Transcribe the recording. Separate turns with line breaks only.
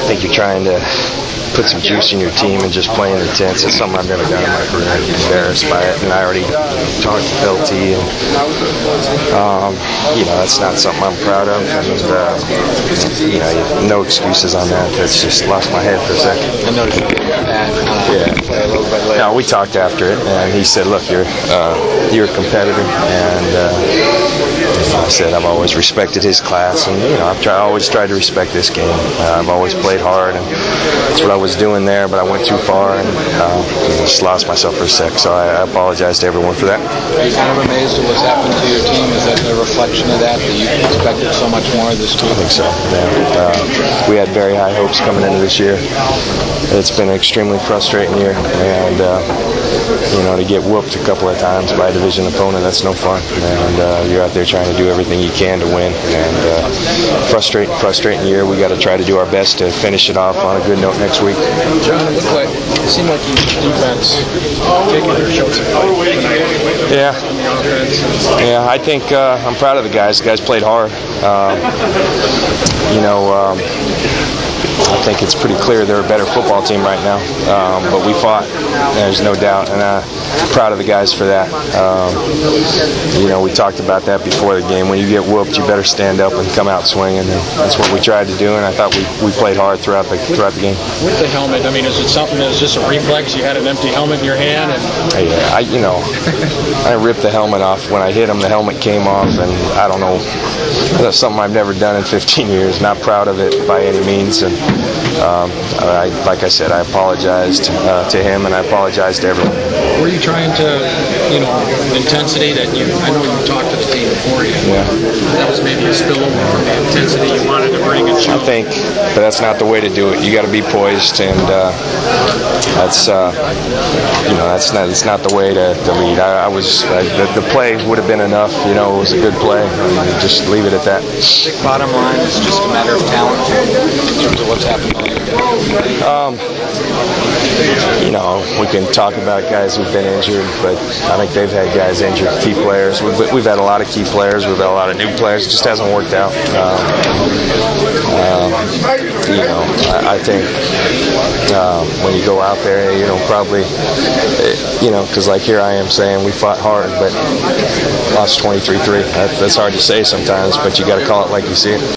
think you're trying to put some juice in your team and just playing intense. It's something I've never done in my career. I'm embarrassed by it, and I already talked to LT, and that's not something I'm proud of. And no excuses on that. That's just lost my head for a second.
I noticed you getting that play a little bit later.
No, we talked after it, and he said, "Look, you're a competitor," and I said I've always respected his class, and I've always tried to respect this game. I've always played hard, and that's what I was doing there, but I went too far and just lost myself for a sec. So I apologize to everyone for that.
Are you kind of amazed at what's happened to your team? Is that a reflection of that you expected so much more this week?
I think so. Yeah. We had very high hopes coming into this year. It's been an extremely frustrating year, and to get whooped a couple of times by a division opponent, that's no fun. And you're out there trying to do everything you can to win. And frustrating year. We got to try to do our best to finish it off on a good note next week.
John, it seemed like your defense taking their shots at fight tonight.
Yeah, I think I'm proud of the guys. The guys played hard. I think it's pretty clear they're a better football team right now, but we fought. There's no doubt, and I'm proud of the guys for that. We talked about that before the game. When you get whooped, you better stand up and come out swinging, and that's what we tried to do, and I thought we played hard throughout the game.
With the helmet, is it something that's just a reflex? You had an empty helmet in your hand?
I ripped the helmet off. When I hit him, the helmet came off, and I don't know. That's something I've never done in 15 years. Not proud of it by any means, and like I said, I apologized to him, and I apologize to everyone.
Were you trying to, intensity that I know you talked to the team before you.
Yeah.
That was maybe a spillover from the intensity you wanted to bring and show.
I think, but that's not the way to do it. You got to be poised, and that's not the way to lead. The play would have been enough. It was a good play. Just leave it at that.
Bottom line, it's just a matter of talent in terms of what's happened.
We can talk about guys who've been injured, but I think they've had guys injured, key players. We've had a lot of key players. We've had a lot of new players. It just hasn't worked out. I think when you go out there, probably, because like here I am saying we fought hard, but lost 23-3. That's hard to say sometimes, but you got to call it like you see it.